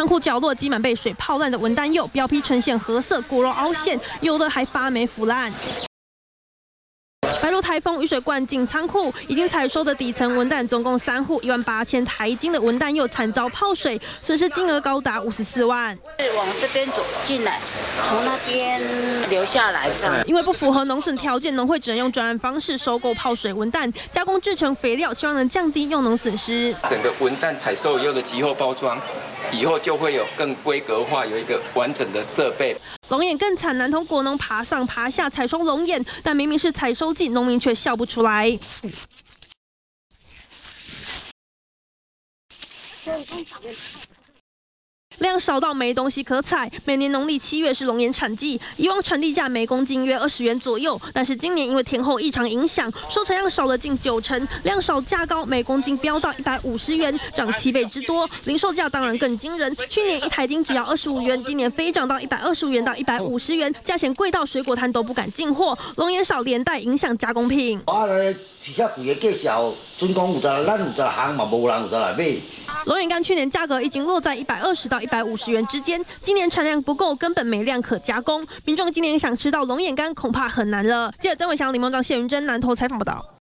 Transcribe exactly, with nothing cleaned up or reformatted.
仓库角落积满被水泡烂的文旦柚，表皮呈现褐色，果肉凹陷，有的还发霉腐烂。 白鹿台风雨水灌进仓库，已经采收的底层文旦总共三户，一万八千台斤的文旦柚惨遭泡水，损失金额高达五十四万。 是往这边走进来，从那边流下来这样。 因为不符合农审条件，农会只能用专案方式收购泡水文旦，加工制成肥料，希望能降低用农损失。 整个文旦采收以后的集后包装，以后就会有更规格化，有一个完整的设备。 龙眼更惨，南投果农爬上爬下采收龙眼，但明明是采收季，农民却笑不出来。量少到没东西可采。每年农历七月是龙眼产季，以往产地价每公斤约二十元左右，但是今年因为天候异常影响，收成量少了近九成，量少价高，每公斤飙到一百五十元，涨七倍之多。零售价当然更惊人，去年一台斤只要二十五元，今年飞涨到一百二十五元到一百五十元，价钱贵到水果摊都不敢进货。龙眼少连带影响加工品。 啊，市遐贵的价销，准讲有十，咱有十行嘛，无人有十来买。 龙眼干去年价格已经落在一百二十到一百五十元之间，今年产量不够，根本没量可加工。民众今年想吃到龙眼干，恐怕很难了。记者曾伟翔、李梦章、谢云珍南投采访报道。